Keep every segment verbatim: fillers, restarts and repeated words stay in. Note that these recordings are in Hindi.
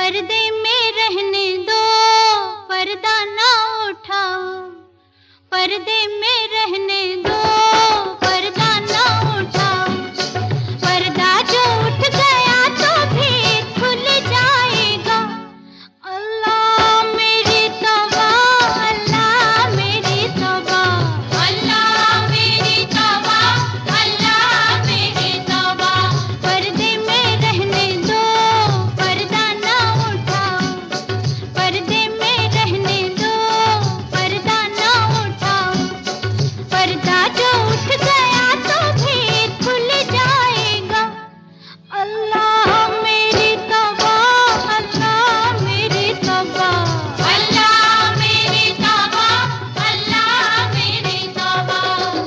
पर्दे में रहने दो, पर्दा ना उठाओ। पर्दे में रहने दो, पर्दा ना उठाओ। पर्दा जो उठ गया तो भी खुल जाएगा। अल्लाह मेरी तौबा, अल्लाह मेरी तौबा, अल्लाह मेरी तौबा, अल्लाह मेरी तौबा। पर्दे में रहने दो, पर्दा ना उठाओ। पर्दे में रहने दो, पर्दा ना उठाओ। पर्दा जो उठ गया तो भी खुल जाएगा। अल्लाह मेरी तौबा, अल्लाह मेरी तौबा, अल्लाह मेरी तौबा, अल्लाह मेरी तौबा।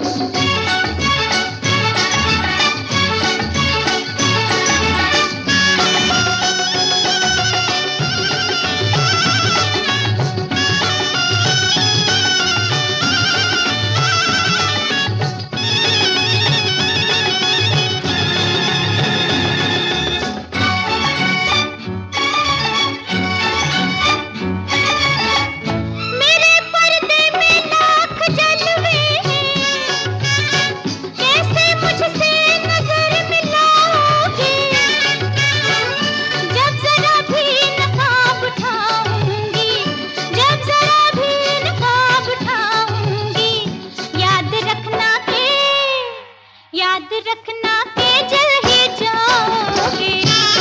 मेरे पर्दे में लाख जलवे हैं, कैसे मुझसे नजर मिलाओगे? जब जरा भी नकाब उठाऊंगी, जब जरा भी नकाब उठाऊंगी, याद रखना के, याद रखना के जल ही जाओगे।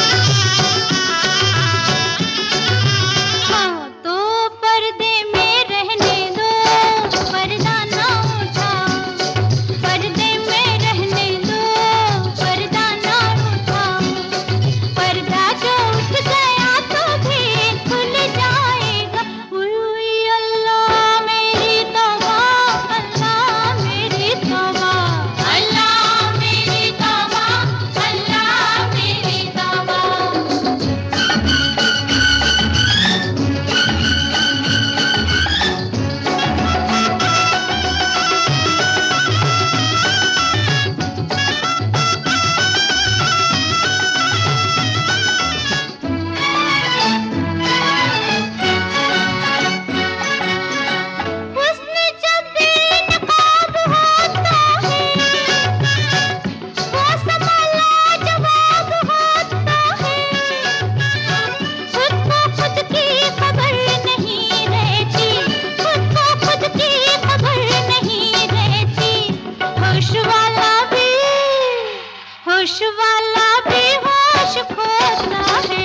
हाँ तो पर्दे में रहने दो, पर्दा ना उठाओ। पर्दे में रहने दो, पर्दा ना उठाओ। पर्दा जो उठ गया तो भी खुल जाएगा। उई उई अल्लाह मेरी तौबा, अल्लाह मेरी तौबा, अल्लाह मेरी तौबा, अल्लाह मेरी तौबा। हुस्न जब बेनकाब होता है, वो समा लाजवाब होता है। खुद को खुद की खबर नहीं रहती, खुद को खुद की खबर नहीं रहती। होश वाला भी, होश वाला भी होश खोता है।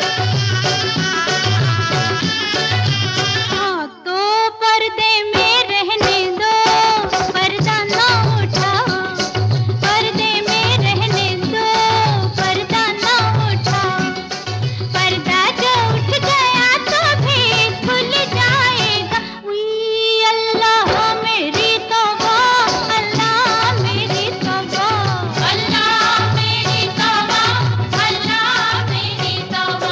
हाँ तो पर्दे में रहने दो, पर्दा ना उठाओ। पर्दे में रहने दो, पर्दा ना उठाओ। पर्दा जो उठ गया तो भी खुल जाएगा। उई अल्लाह मेरी तौबा, अल्लाह मेरी तौबा, अल्लाह मेरी तौबा, अल्लाह मेरी तौबा।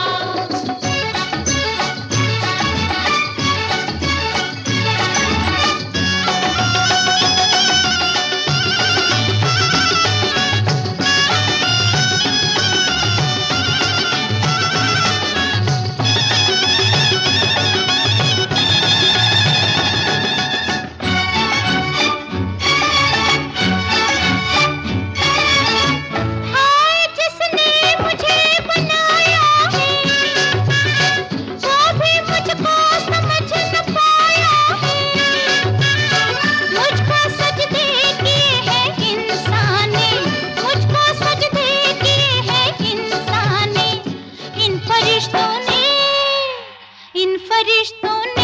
हाय जिसने मुझे बनाया है, वो भी मुझको समझ न पाया है। मुझको सजदे किए है इंसान ने, मुझको सजदे किए है इंसान ने। इन फरिश्तों ने, इन फरिश्तों ने